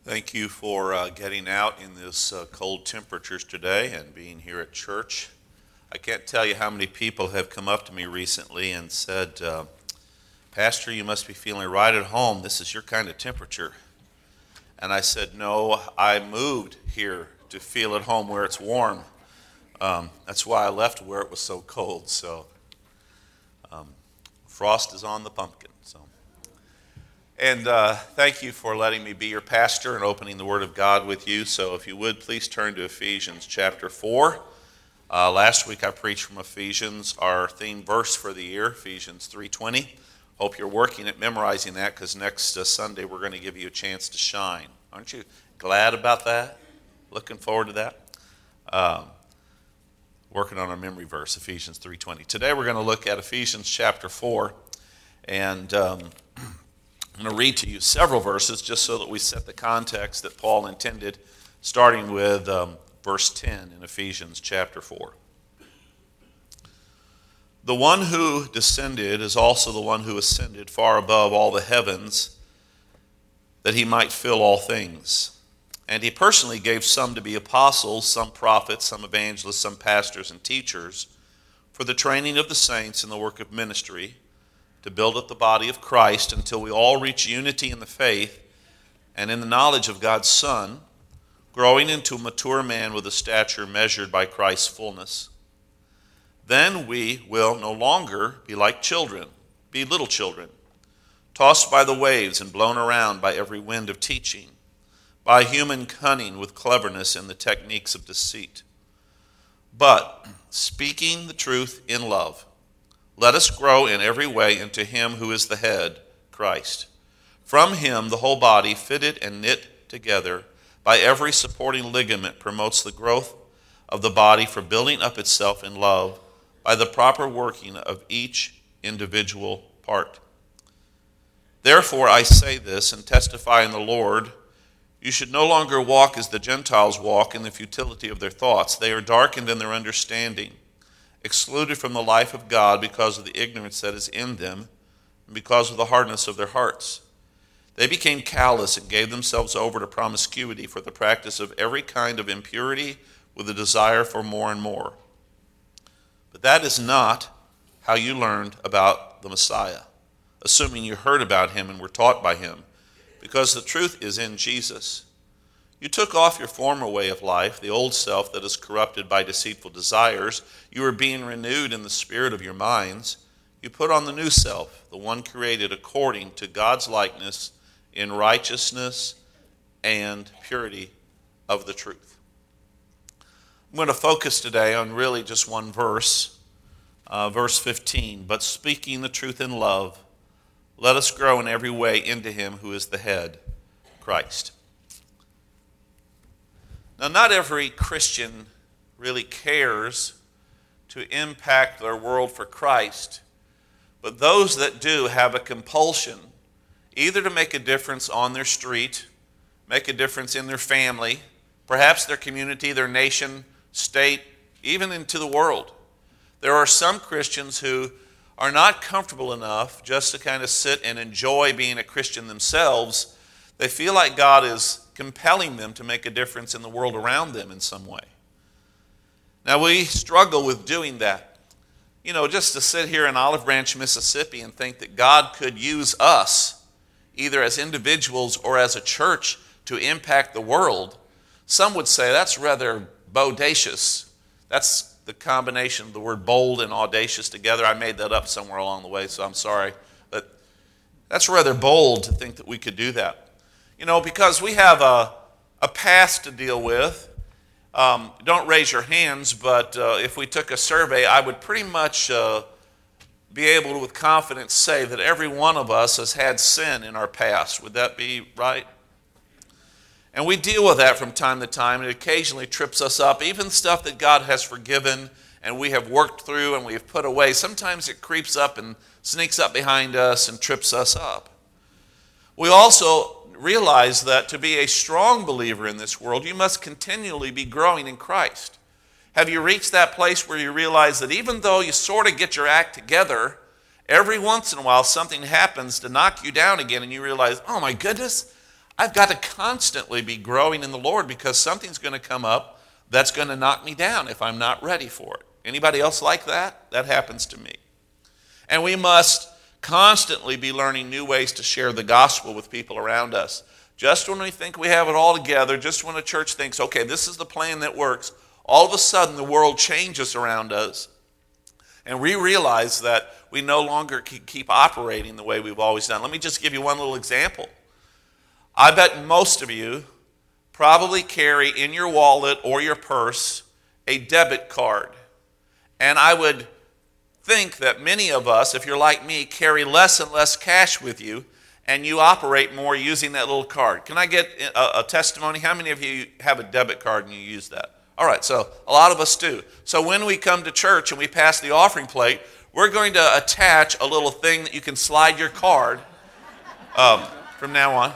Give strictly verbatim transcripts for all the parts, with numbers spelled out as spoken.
Thank you for uh, getting out in this uh, cold temperatures today and being here at church. I can't tell you how many people have come up to me recently and said, uh, Pastor, you must be feeling right at home. This is your kind of temperature. And I said, no, I moved here to feel at home where it's warm. Um, that's why I left where it was so cold. So um, frost is on the pumpkin. So. And uh, thank you for letting me be your pastor and opening the Word of God with you. So if you would, please turn to Ephesians chapter four. Uh, last week I preached from Ephesians, our theme verse for the year, Ephesians three twenty. Hope you're working at memorizing that because next uh, Sunday we're going to give you a chance to shine. Aren't you glad about that? Looking forward to that? Um, working on our memory verse, Ephesians three twenty. Today we're going to look at Ephesians chapter four, and um, I'm going to read to you several verses just so that we set the context that Paul intended, starting with um, verse ten in Ephesians chapter four. The one who descended is also the one who ascended far above all the heavens, that he might fill all things. And he personally gave some to be apostles, some prophets, some evangelists, some pastors and teachers, for the training of the saints in the work of ministry, to build up the body of Christ until we all reach unity in the faith and in the knowledge of God's Son, growing into a mature man with a stature measured by Christ's fullness. Then we will no longer be like children, be little children, tossed by the waves and blown around by every wind of teaching, by human cunning with cleverness in the techniques of deceit. But speaking the truth in love, let us grow in every way into him who is the head, Christ. From him the whole body, fitted and knit together by every supporting ligament, promotes the growth of the body for building up itself in love by the proper working of each individual part. Therefore I say this and testify in the Lord, you should no longer walk as the Gentiles walk in the futility of their thoughts. They are darkened in their understanding, excluded from the life of God because of the ignorance that is in them and because of the hardness of their hearts. They became callous and gave themselves over to promiscuity for the practice of every kind of impurity with a desire for more and more. But that is not how you learned about the Messiah, assuming you heard about him and were taught by him, because the truth is in Jesus. You took off your former way of life, the old self that is corrupted by deceitful desires. You are being renewed in the spirit of your minds. You put on the new self, the one created according to God's likeness in righteousness and purity of the truth. I'm going to focus today on really just one verse, uh, verse fifteen. But speaking the truth in love, let us grow in every way into him who is the head, Christ. Now, not every Christian really cares to impact their world for Christ, but those that do have a compulsion either to make a difference on their street, make a difference in their family, perhaps their community, their nation, state, even into the world. There are some Christians who are not comfortable enough just to kind of sit and enjoy being a Christian themselves. They feel like God is compelling them to make a difference in the world around them in some way. Now, we struggle with doing that. You know, just to sit here in Olive Branch, Mississippi and think that God could use us, either as individuals or as a church, to impact the world, some would say that's rather bodacious. That's the combination of the word bold and audacious together. I made that up somewhere along the way, so I'm sorry. But that's rather bold to think that we could do that. You know, because we have a, a past to deal with. Um, don't raise your hands, but uh, if we took a survey, I would pretty much uh, be able to with confidence say that every one of us has had sin in our past. Would that be right? And we deal with that from time to time. It occasionally trips us up. Even stuff that God has forgiven and we have worked through and we have put away, sometimes it creeps up and sneaks up behind us and trips us up. We also realize that to be a strong believer in this world, you must continually be growing in Christ. Have you reached that place where you realize that even though you sort of get your act together, every once in a while something happens to knock you down again and you realize, oh my goodness, I've got to constantly be growing in the Lord because something's going to come up that's going to knock me down if I'm not ready for it. Anybody else like that? That happens to me. And we must constantly be learning new ways to share the gospel with people around us. Just when we think we have it all together, just when a church thinks, okay, this is the plan that works, all of a sudden the world changes around us. And we realize that we no longer can keep operating the way we've always done. Let me just give you one little example. I bet most of you probably carry in your wallet or your purse a debit card. And I would think that many of us, if you're like me, carry less and less cash with you, and you operate more using that little card. Can I get a, a testimony? How many of you have a debit card and you use that? All right, so a lot of us do. So when we come to church and we pass the offering plate, we're going to attach a little thing that you can slide your card um, from now on.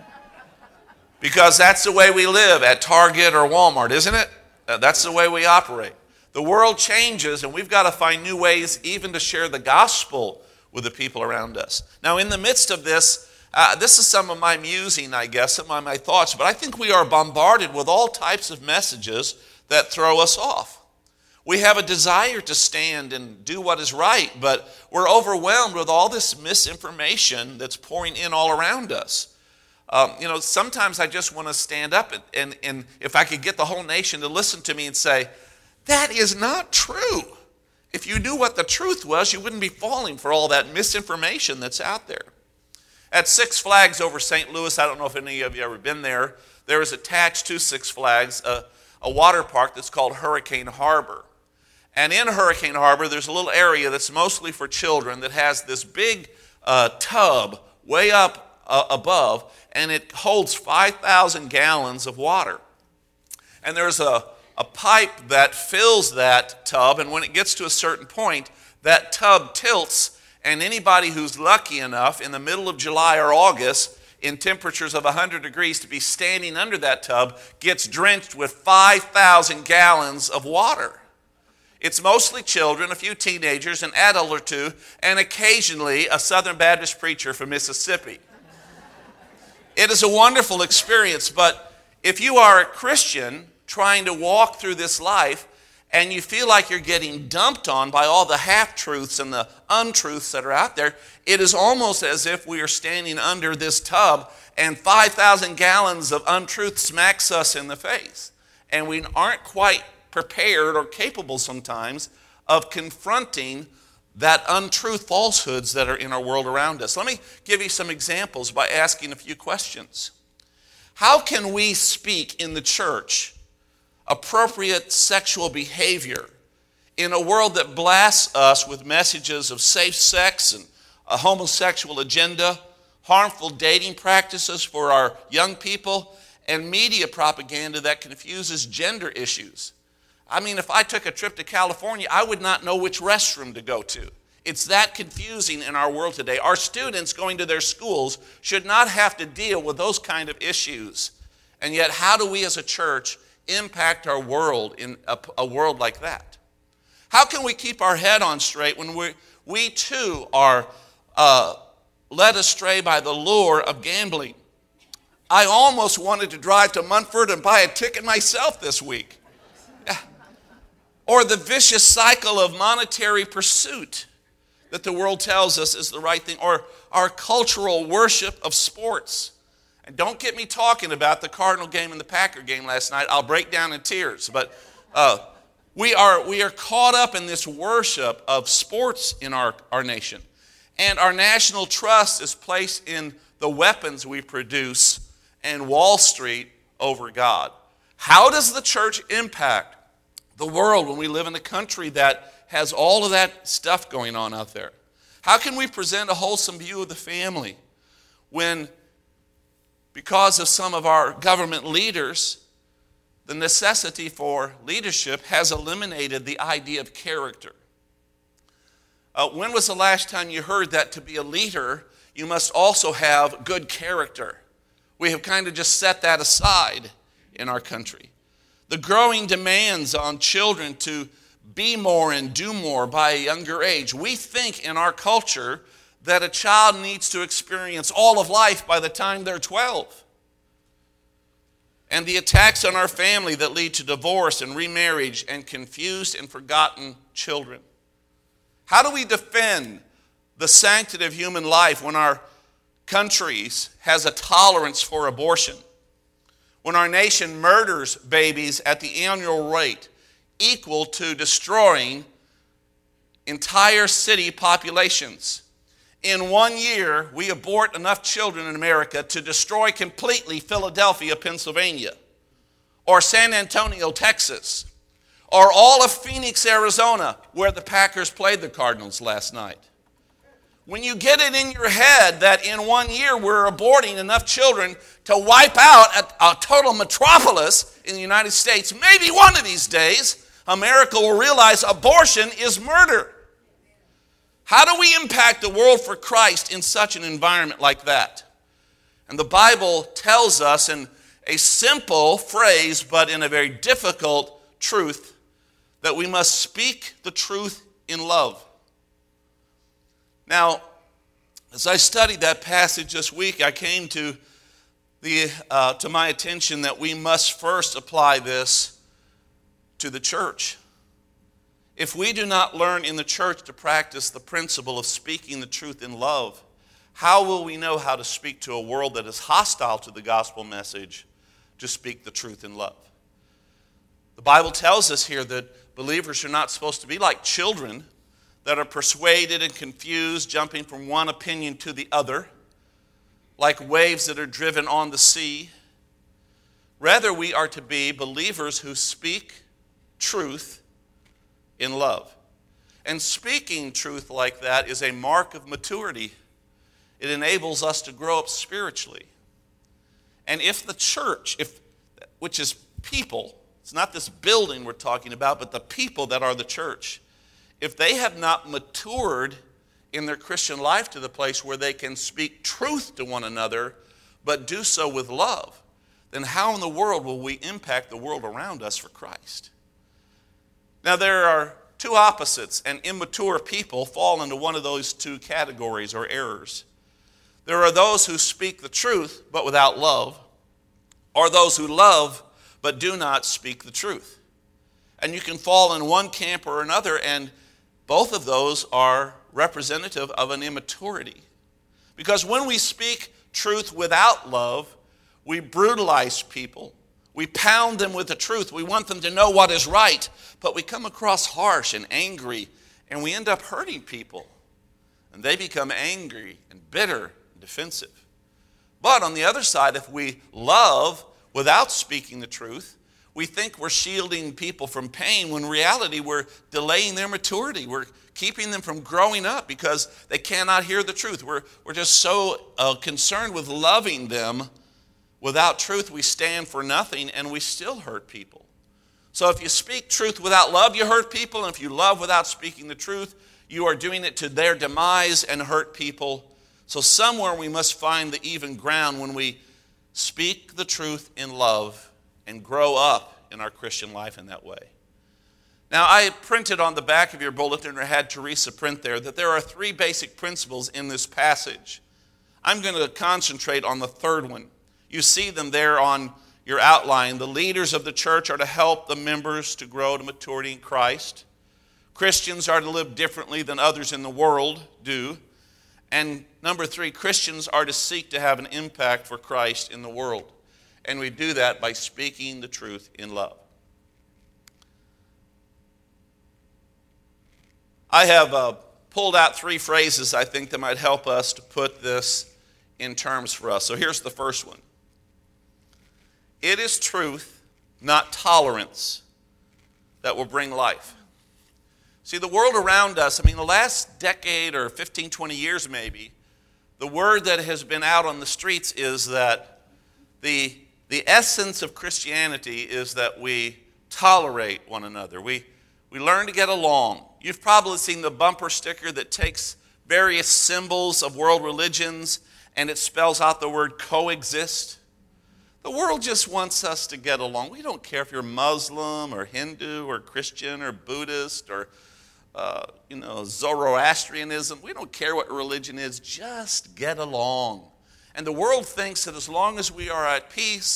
Because that's the way we live at Target or Walmart, isn't it? Uh, that's the way we operate. The world changes, and we've got to find new ways even to share the gospel with the people around us. Now, in the midst of this, uh, this is some of my musing, I guess, some of my thoughts, but I think we are bombarded with all types of messages that throw us off. We have a desire to stand and do what is right, but we're overwhelmed with all this misinformation that's pouring in all around us. Um, you know, sometimes I just want to stand up and, and, and if I could get the whole nation to listen to me and say, that is not true. If you knew what the truth was, you wouldn't be falling for all that misinformation that's out there. At Six Flags over Saint Louis, I don't know if any of you have ever been there, there is attached to Six Flags a, a water park that's called Hurricane Harbor. And in Hurricane Harbor, there's a little area that's mostly for children that has this big uh, tub way up uh, above, and it holds five thousand gallons of water. And there's a, a pipe that fills that tub, and when it gets to a certain point, that tub tilts, and anybody who's lucky enough in the middle of July or August in temperatures of one hundred degrees to be standing under that tub gets drenched with five thousand gallons of water. It's mostly children, a few teenagers, an adult or two, and occasionally a Southern Baptist preacher from Mississippi. It is a wonderful experience, but if you are a Christian trying to walk through this life and you feel like you're getting dumped on by all the half-truths and the untruths that are out there, it is almost as if we are standing under this tub and five thousand gallons of untruth smacks us in the face. And we aren't quite prepared or capable sometimes of confronting that untruth falsehoods that are in our world around us. Let me give you some examples by asking a few questions. How can we speak in the church appropriate sexual behavior in a world that blasts us with messages of safe sex and a homosexual agenda, harmful dating practices for our young people, and media propaganda that confuses gender issues? I mean, if I took a trip to California, I would not know which restroom to go to. It's that confusing in our world today. Our students going to their schools should not have to deal with those kind of issues. And yet, how do we as a church impact our world in a, a world like that? How can we keep our head on straight when we, we too are uh, led astray by the lure of gambling? I almost wanted to drive to Munford and buy a ticket myself this week. Or the vicious cycle of monetary pursuit that the world tells us is the right thing. Or our cultural worship of sports. And don't get me talking about the Cardinal game and the Packer game last night. I'll break down in tears. But uh, we are we are caught up in this worship of sports in our, our nation. And our national trust is placed in the weapons we produce and Wall Street over God. How does the church impact the world when we live in a country that has all of that stuff going on out there? How can we present a wholesome view of the family when, because of some of our government leaders, the necessity for leadership has eliminated the idea of character? Uh, when was the last time you heard that to be a leader, you must also have good character? We have kind of just set that aside in our country. The growing demands on children to be more and do more by a younger age. We think in our culture that a child needs to experience all of life by the time they're twelve. and the attacks on our family that lead to divorce and remarriage and confused and forgotten children. How do we defend the sanctity of human life when our country has a tolerance for abortion? When our nation murders babies at the annual rate equal to destroying entire city populations? In one year, we abort enough children in America to destroy completely Philadelphia, Pennsylvania, or San Antonio, Texas, or all of Phoenix, Arizona, where the Packers played the Cardinals last night. When you get it in your head that in one year we're aborting enough children to wipe out a, a total metropolis in the United States, maybe one of these days, America will realize abortion is murder. How do we impact the world for Christ in such an environment like that? And the Bible tells us in a simple phrase, but in a very difficult truth, that we must speak the truth in love. Now, as I studied that passage this week, I came to the uh, to my attention that we must first apply this to the church. If we do not learn in the church to practice the principle of speaking the truth in love, how will we know how to speak to a world that is hostile to the gospel message to speak the truth in love? The Bible tells us here that believers are not supposed to be like children that are persuaded and confused, jumping from one opinion to the other, like waves that are driven on the sea. Rather, we are to be believers who speak truth in love. And speaking truth like that is a mark of maturity. It enables us to grow up spiritually. And if the church, if which is people, it's not this building we're talking about, but the people that are the church, if they have not matured in their Christian life to the place where they can speak truth to one another, but do so with love, then how in the world will we impact the world around us for Christ? Now, there are two opposites, and immature people fall into one of those two categories or errors. There are those who speak the truth, but without love, or those who love, but do not speak the truth. And you can fall in one camp or another, and both of those are representative of an immaturity. Because when we speak truth without love, we brutalize people. We pound them with the truth. We want them to know what is right, but we come across harsh and angry, and we end up hurting people. And they become angry and bitter and defensive. But on the other side, if we love without speaking the truth, we think we're shielding people from pain, when in reality we're delaying their maturity. We're keeping them from growing up because they cannot hear the truth. We're, we're just so uh, concerned with loving them. Without truth, we stand for nothing, and we still hurt people. So if you speak truth without love, you hurt people. And if you love without speaking the truth, you are doing it to their demise and hurt people. So somewhere we must find the even ground when we speak the truth in love and grow up in our Christian life in that way. Now, I printed on the back of your bulletin, or had Teresa print there, that there are three basic principles in this passage. I'm going to concentrate on the third one. You see them there on your outline. The leaders of the church are to help the members to grow to maturity in Christ. Christians are to live differently than others in the world do. And number three, Christians are to seek to have an impact for Christ in the world. And we do that by speaking the truth in love. I have uh, pulled out three phrases I think that might help us to put this in terms for us. So here's the first one. It is truth, not tolerance, that will bring life. See, the world around us, I mean, the last decade or fifteen, twenty years maybe, the word that has been out on the streets is that the, the essence of Christianity is that we tolerate one another. We, we learn to get along. You've probably seen the bumper sticker that takes various symbols of world religions and it spells out the word coexist. The world just wants us to get along. We don't care if you're Muslim or Hindu or Christian or Buddhist or, uh, you know, Zoroastrianism. We don't care what religion is. Just get along. And the world thinks that as long as we are at peace,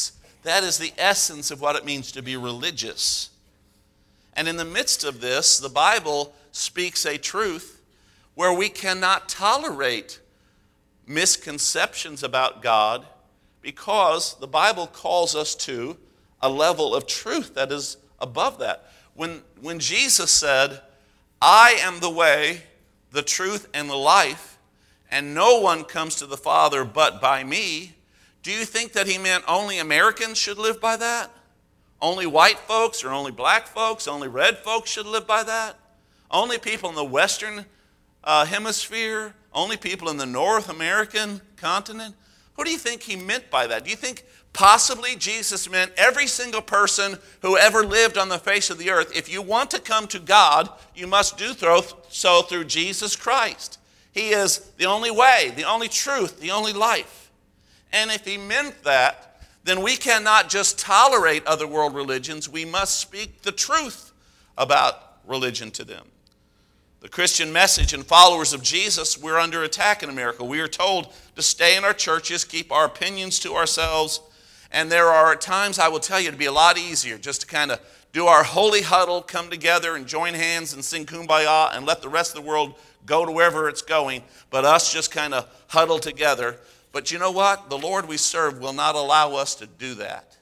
That is the essence of what it means to be religious. And in the midst of this, the Bible speaks a truth where we cannot tolerate misconceptions about God, because the Bible calls us to a level of truth that is above that. When, when Jesus said, I am the way, the truth, and the life, and no one comes to the Father but by me, do you think that he meant only Americans should live by that? Only white folks or only black folks, only red folks should live by that? Only people in the Western uh, hemisphere? Only people in the North American continent? Who do you think he meant by that? Do you think possibly Jesus meant every single person who ever lived on the face of the earth? If you want to come to God, you must do so through Jesus Christ. He is the only way, the only truth, the only life. And if he meant that, then we cannot just tolerate other world religions. We must speak the truth about religion to them. The Christian message and followers of Jesus, we're under attack in America. We are told to stay in our churches, keep our opinions to ourselves. And there are times, I will tell you, it'd be a lot easier just to kind of do our holy huddle, come together and join hands and sing Kumbaya and let the rest of the world go to wherever it's going, but us just kind of huddle together. But you know what? The Lord we serve will not allow us to do that.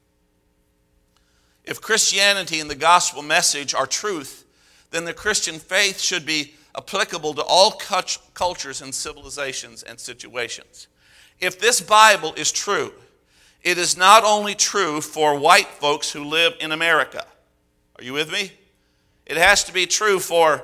If Christianity and the gospel message are truth, then the Christian faith should be applicable to all cultures and civilizations and situations. If this Bible is true, it is not only true for white folks who live in America. Are you with me? It has to be true for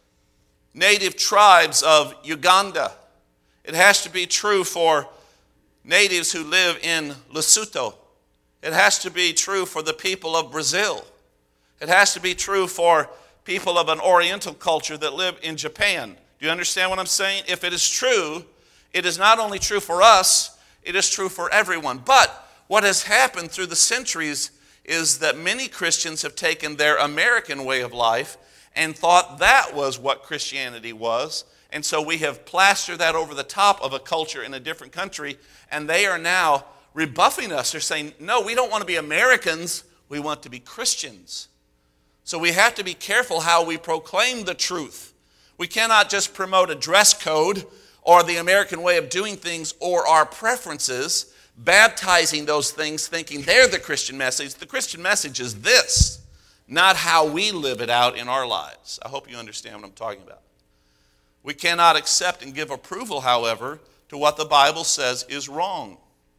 native tribes of Uganda. It has to be true for natives who live in Lesotho. It has to be true for the people of Brazil. It has to be true for people of an Oriental culture that live in Japan. Do you understand what I'm saying? If it is true, it is not only true for us, it is true for everyone. But what has happened through the centuries is that many Christians have taken their American way of life and thought that was what Christianity was. And so we have plastered that over the top of a culture in a different country, and they are now rebuffing us. They're saying, no, we don't want to be Americans, we want to be Christians. So we have to be careful how we proclaim the truth. We cannot just promote a dress code or the American way of doing things or our preferences, baptizing those things, thinking they're the Christian message. The Christian message is this, not how we live it out in our lives. I hope you understand what I'm talking about. We cannot accept and give approval, however, to what the Bible says is wrong.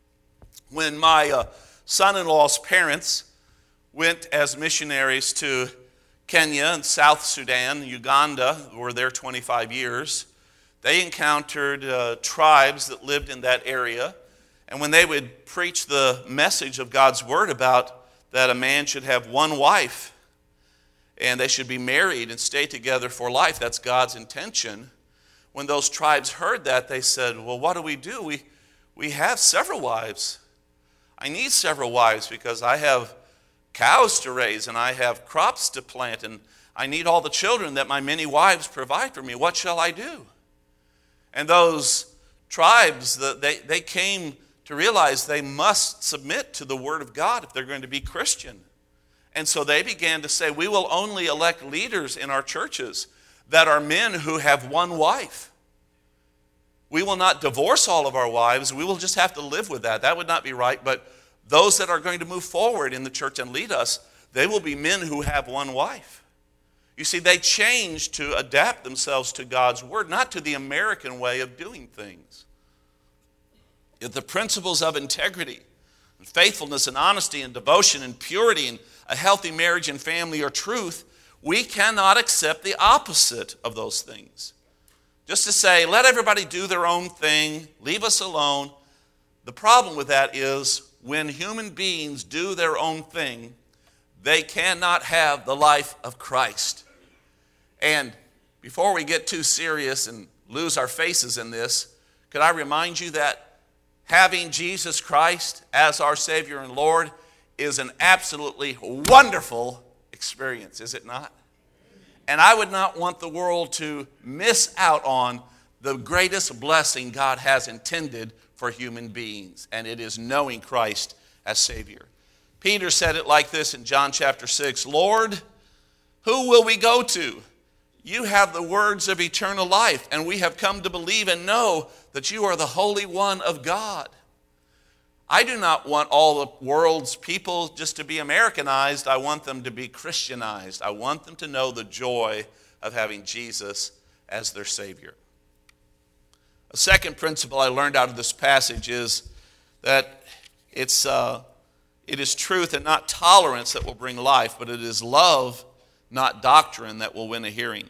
When my uh, son-in-law's parents went as missionaries to Kenya and South Sudan, Uganda, were there twenty-five years, they encountered uh, tribes that lived in that area. And when they would preach the message of God's word about that a man should have one wife and they should be married and stay together for life, that's God's intention. When those tribes heard that, they said, well, what do we do? We, we have several wives. I need several wives because I have cows to raise and I have crops to plant and I need all the children that my many wives provide for me. What shall I do? And those tribes, they, they came to realize they must submit to the word of God if they're going to be Christian. And so they began to say, we will only elect leaders in our churches that are men who have one wife. We will not divorce all of our wives. We will just have to live with that. That would not be right. But those that are going to move forward in the church and lead us, they will be men who have one wife. You see, they changed to adapt themselves to God's word, not to the American way of doing things. If the principles of integrity and faithfulness and honesty and devotion and purity and a healthy marriage and family are truth, we cannot accept the opposite of those things. Just to say, let everybody do their own thing, leave us alone. The problem with that is when human beings do their own thing, they cannot have the life of Christ. And before we get too serious and lose our faces in this, could I remind you that having Jesus Christ as our Savior and Lord is an absolutely wonderful experience, is it not? And I would not want the world to miss out on the greatest blessing God has intended for human beings, and it is knowing Christ as Savior. Peter said it like this in John chapter six, Lord, who will we go to? You have the words of eternal life, and we have come to believe and know that you are the Holy One of God. I do not want all the world's people just to be Americanized. I want them to be Christianized. I want them to know the joy of having Jesus as their Savior. A second principle I learned out of this passage is that it's uh, it is truth and not tolerance that will bring life, but it is love, not doctrine, that will win a hearing.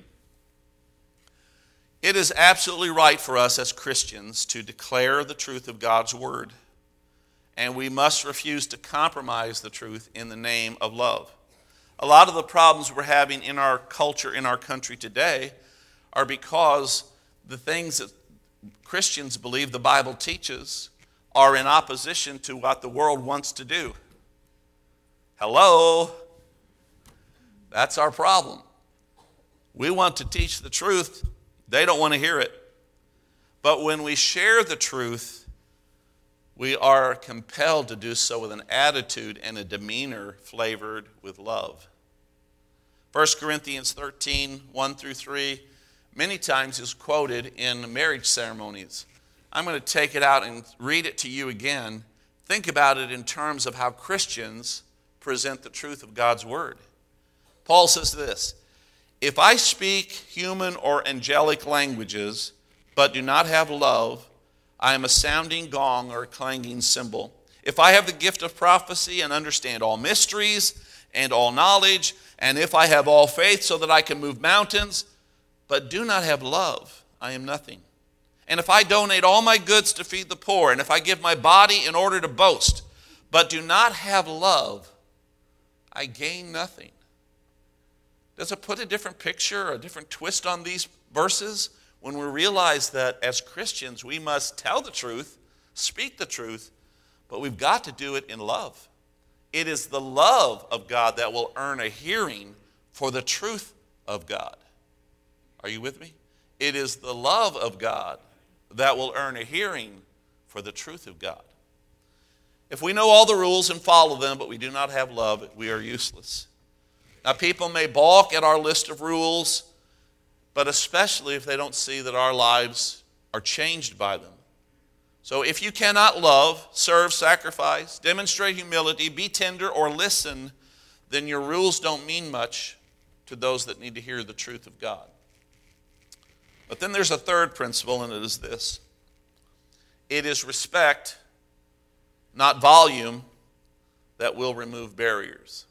It is absolutely right for us as Christians to declare the truth of God's word, and we must refuse to compromise the truth in the name of love. A lot of the problems we're having in our culture, in our country today, are because the things that Christians believe the Bible teaches are in opposition to what the world wants to do. Hello? That's our problem. We want to teach the truth. They don't want to hear it. But when we share the truth, we are compelled to do so with an attitude and a demeanor flavored with love. First Corinthians thirteen, one through three, many times is quoted in marriage ceremonies. I'm going to take it out and read it to you again. Think about it in terms of how Christians present the truth of God's word. Paul says this, if I speak human or angelic languages, but do not have love, I am a sounding gong or a clanging cymbal. If I have the gift of prophecy and understand all mysteries and all knowledge, and if I have all faith so that I can move mountains, but do not have love, I am nothing. And if I donate all my goods to feed the poor, and if I give my body in order to boast, but do not have love, I gain nothing. Does it put a different picture, a different twist on these verses? When we realize that as Christians, we must tell the truth, speak the truth, but we've got to do it in love. It is the love of God that will earn a hearing for the truth of God. Are you with me? It is the love of God that will earn a hearing for the truth of God. If we know all the rules and follow them, but we do not have love, we are useless. Now, people may balk at our list of rules, but especially if they don't see that our lives are changed by them. So if you cannot love, serve, sacrifice, demonstrate humility, be tender, or listen, then your rules don't mean much to those that need to hear the truth of God. But then there's a third principle, and it is this. It is respect, not volume, that will remove barriers.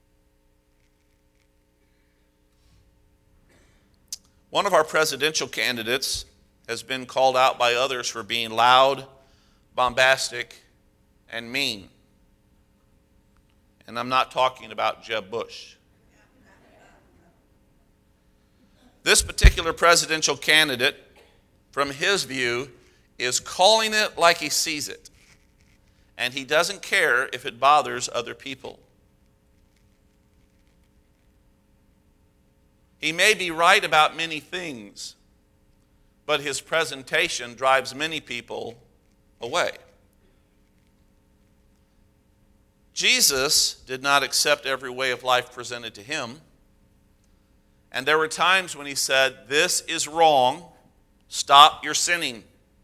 One of our presidential candidates has been called out by others for being loud, bombastic, and mean. And I'm not talking about Jeb Bush. This particular presidential candidate, from his view, is calling it like he sees it. And he doesn't care if it bothers other people. He may be right about many things, but his presentation drives many people away. Jesus did not accept every way of life presented to him. And there were times when he said, this is wrong, stop your sinning.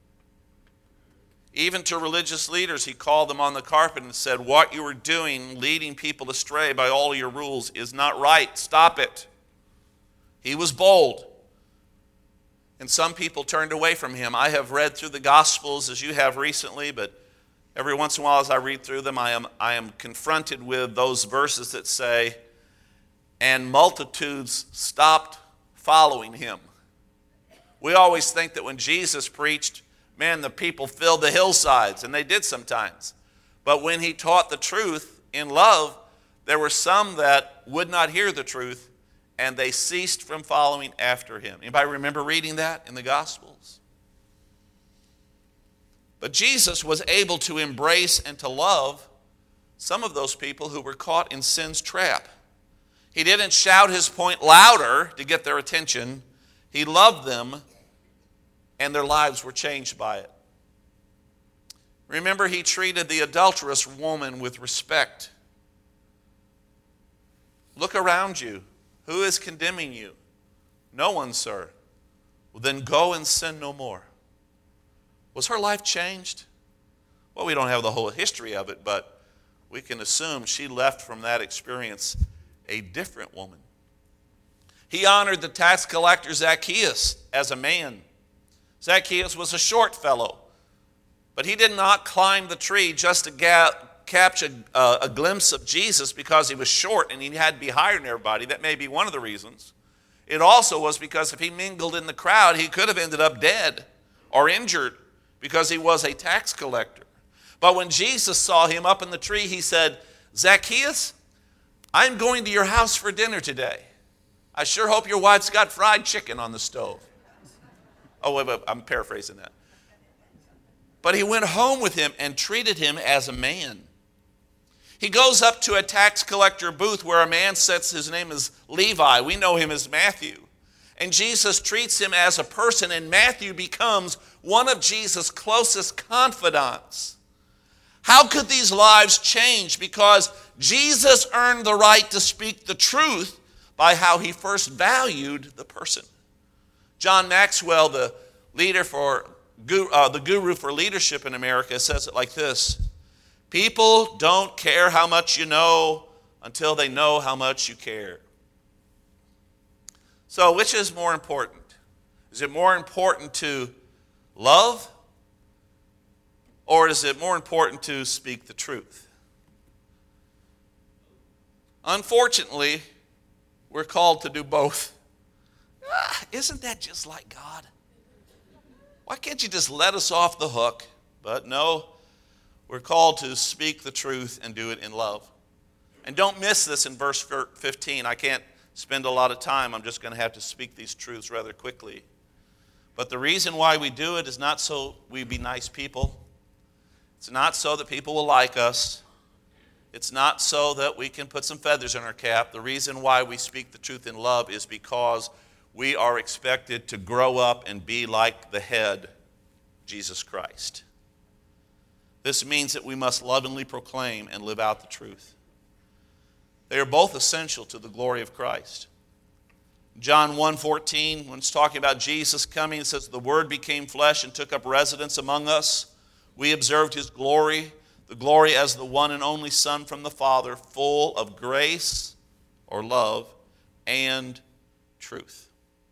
Even to religious leaders, he called them on the carpet and said, what you are doing, leading people astray by all your rules, is not right, stop it. He was bold. And some people turned away from him. I have read through the Gospels as you have recently, but every once in a while as I read through them, I am, I am confronted with those verses that say, and multitudes stopped following him. We always think that when Jesus preached, man, the people filled the hillsides, and they did sometimes. But when he taught the truth in love, there were some that would not hear the truth, and they ceased from following after him. Anybody remember reading that in the Gospels? But Jesus was able to embrace and to love some of those people who were caught in sin's trap. He didn't shout his point louder to get their attention. He loved them, and their lives were changed by it. Remember, he treated the adulterous woman with respect. Look around you. Who is condemning you? No one, sir. Well, then go and sin no more. Was her life changed? Well, we don't have the whole history of it, but we can assume she left from that experience a different woman. He honored the tax collector Zacchaeus as a man. Zacchaeus was a short fellow, but he did not climb the tree just to ga- catch a, uh, a glimpse of Jesus because he was short and he had to be higher than everybody. That may be one of the reasons. It also was because if he mingled in the crowd, he could have ended up dead or injured because he was a tax collector. But when Jesus saw him up in the tree, he said, Zacchaeus, I'm going to your house for dinner today. I sure hope your wife's got fried chicken on the stove. Oh, wait, wait, I'm paraphrasing that. But he went home with him and treated him as a man. He goes up to a tax collector booth where a man sits, his name is Levi. We know him as Matthew. And Jesus treats him as a person, and Matthew becomes one of Jesus' closest confidants. How could these lives change? Because Jesus earned the right to speak the truth by how he first valued the person. John Maxwell, the leader for uh, the guru for leadership in America, says it like this: people don't care how much you know until they know how much you care. So which is more important? Is it more important to love, or is it more important to speak the truth? Unfortunately, we're called to do both. Ah, isn't that just like God? Why can't you just let us off the hook? But no, we're called to speak the truth and do it in love. And don't miss this in verse fifteen. I can't spend a lot of time. I'm just going to have to speak these truths rather quickly. But the reason why we do it is not so we be nice people. It's not so that people will like us. It's not so that we can put some feathers in our cap. The reason why we speak the truth in love is because we are expected to grow up and be like the head, Jesus Christ. This means that we must lovingly proclaim and live out the truth. They are both essential to the glory of Christ. John one fourteen, when it's talking about Jesus coming, it says, the Word became flesh and took up residence among us. We observed his glory, the glory as the one and only Son from the Father, full of grace or love and truth.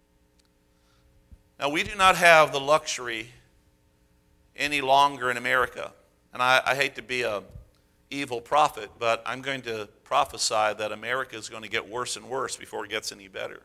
Now, we do not have the luxury any longer in America. And I, I hate to be an evil prophet, but I'm going to prophesy that America is going to get worse and worse before it gets any better.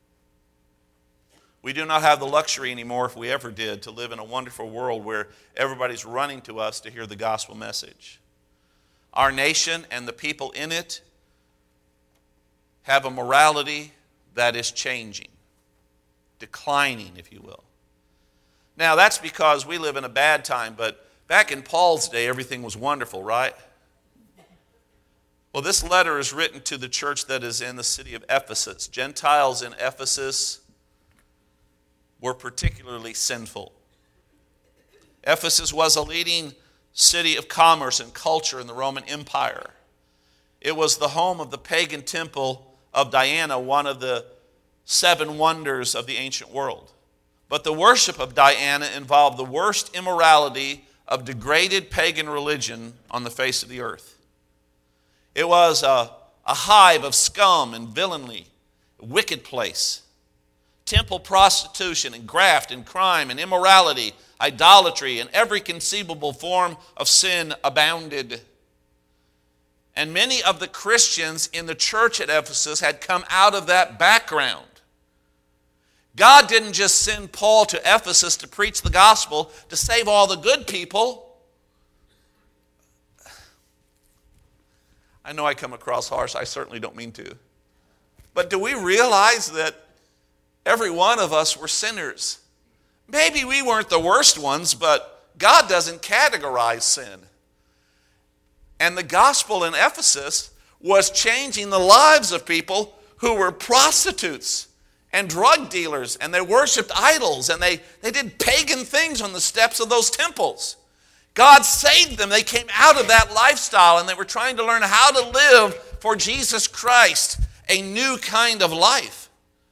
We do not have the luxury anymore, if we ever did, to live in a wonderful world where everybody's running to us to hear the gospel message. Our nation and the people in it have a morality that is changing, declining, if you will. Now, that's because we live in a bad time, but back in Paul's day, everything was wonderful, right? Well, this letter is written to the church that is in the city of Ephesus. Gentiles in Ephesus were particularly sinful. Ephesus was a leading city of commerce and culture in the Roman Empire. It was the home of the pagan temple of Diana, one of the seven wonders of the ancient world. But the worship of Diana involved the worst immorality of degraded pagan religion on the face of the earth. It was a, a hive of scum and villainy, a wicked place. Temple prostitution and graft and crime and immorality, idolatry, and every conceivable form of sin abounded. And many of the Christians in the church at Ephesus had come out of that background. God didn't just send Paul to Ephesus to preach the gospel to save all the good people. I know I come across harsh. I certainly don't mean to. But do we realize that every one of us were sinners? Maybe we weren't the worst ones, but God doesn't categorize sin. And the gospel in Ephesus was changing the lives of people who were prostitutes and drug dealers, and they worshiped idols, and they, they did pagan things on the steps of those temples. God saved them. They came out of that lifestyle, and they were trying to learn how to live for Jesus Christ. a new kind of life.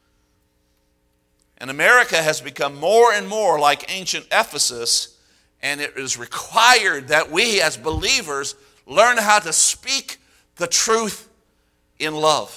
And America has become more and more like ancient Ephesus, and it is required that we as believers learn how to speak the truth in love.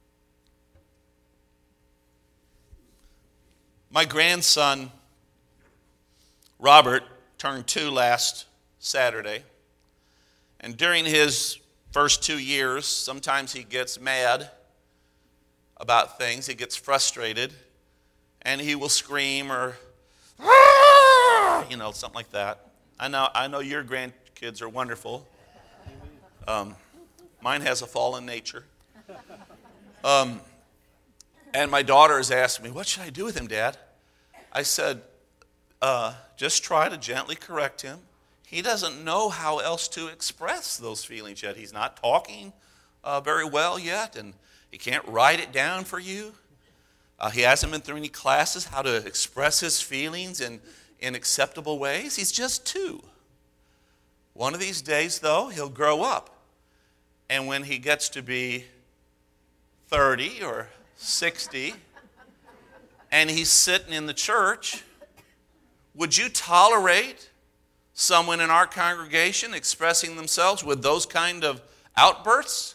My grandson, Robert, turned two last Saturday. And during his first two years, sometimes he gets mad about things. He gets frustrated. And he will scream or, you know, something like that. I know, I know your grandkids are wonderful. Um, mine has a fallen nature. Um, and my daughter has asked me, what should I do with him, Dad? I said, uh, just try to gently correct him. He doesn't know how else to express those feelings yet. He's not talking uh, very well yet, and he can't write it down for you. Uh, he hasn't been through any classes how to express his feelings in, in acceptable ways. He's just two. One of these days, though, he'll grow up. And when he gets to be thirty or sixty, and he's sitting in the church, would you tolerate someone in our congregation expressing themselves with those kind of outbursts?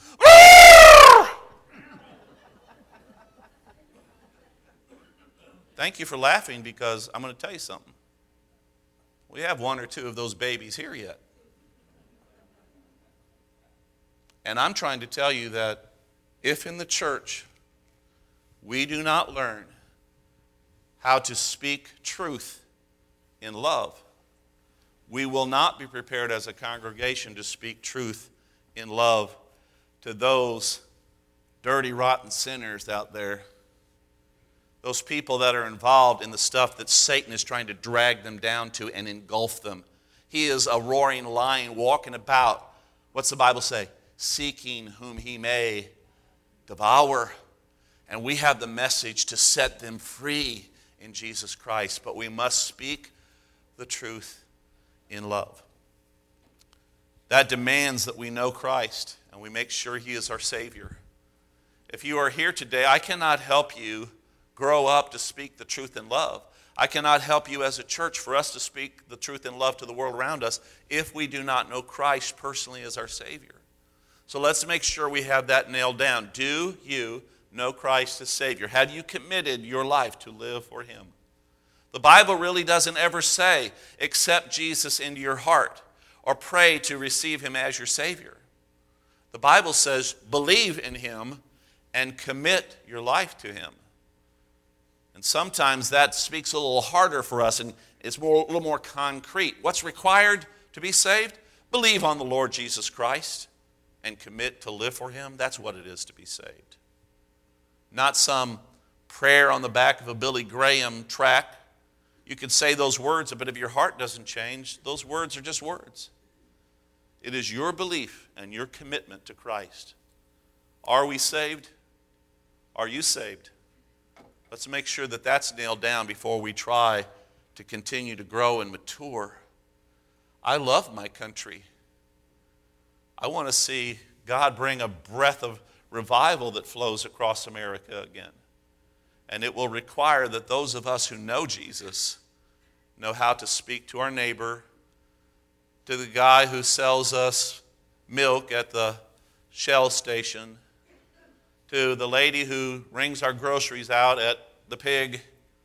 Thank you for laughing, because I'm going to tell you something. We have one or two of those babies here yet. And I'm trying to tell you that if in the church we do not learn how to speak truth in love, we will not be prepared as a congregation to speak truth in love to those dirty, rotten sinners out there. Those people that are involved in the stuff that Satan is trying to drag them down to and engulf them. He is a roaring lion walking about, what's the Bible say? Seeking whom he may devour. And we have the message to set them free in Jesus Christ. But we must speak the truth in love. That demands that we know Christ and we make sure he is our Savior. If you are here today, I cannot help you grow up to speak the truth in love. I cannot help you as a church for us to speak the truth in love to the world around us if we do not know Christ personally as our Savior. So let's make sure we have that nailed down. Do you know Christ as Savior? Have you committed your life to live for him? The Bible really doesn't ever say, accept Jesus into your heart or pray to receive him as your Savior. The Bible says, believe in him and commit your life to him. And sometimes that speaks a little harder for us and it's more, a little more concrete. What's required to be saved? Believe on the Lord Jesus Christ and commit to live for him. That's what it is to be saved. Not some prayer on the back of a Billy Graham tract. You can say those words, but if your heart doesn't change, those words are just words. It is your belief and your commitment to Christ. Are we saved? Are you saved? Let's make sure that that's nailed down before we try to continue to grow and mature. I love my country. I want to see God bring a breath of revival that flows across America again. And it will require that those of us who know Jesus know how to speak to our neighbor, to the guy who sells us milk at the Shell station, to the lady who rings our groceries out at the Pig,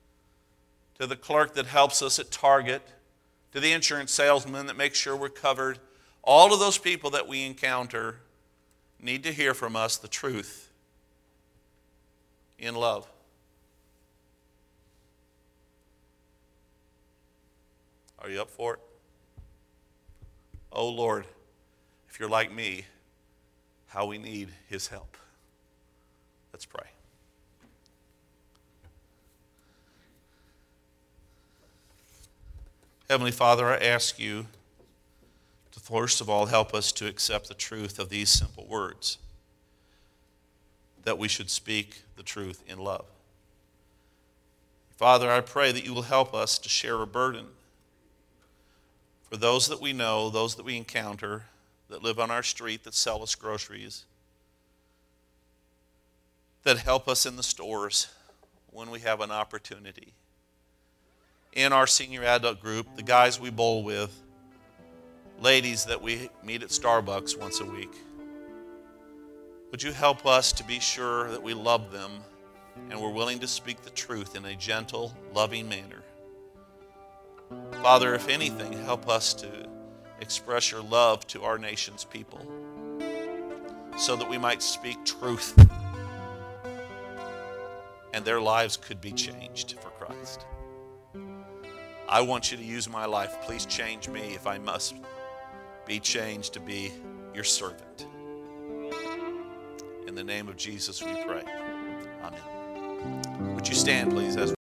to the clerk that helps us at Target, to the insurance salesman that makes sure we're covered. All of those people that we encounter need to hear from us the truth in love. Are you up for it? Oh Lord, if you're like me, how we need his help. Let's pray. Heavenly Father, I ask you to first of all help us to accept the truth of these simple words, that we should speak the truth in love. Father, I pray that you will help us to share a burden for those that we know, those that we encounter, that live on our street, that sell us groceries. that help us in the stores when we have an opportunity. In our senior adult group, the guys we bowl with, ladies that we meet at Starbucks once a week. Would you help us to be sure that we love them and we're willing to speak the truth in a gentle, loving manner? Father, if anything, help us to express your love to our nation's people so that we might speak truth and their lives could be changed for Christ. I want you to use my life. Please change me if I must be changed to be your servant. In the name of Jesus we pray. Amen. Would you stand, please, as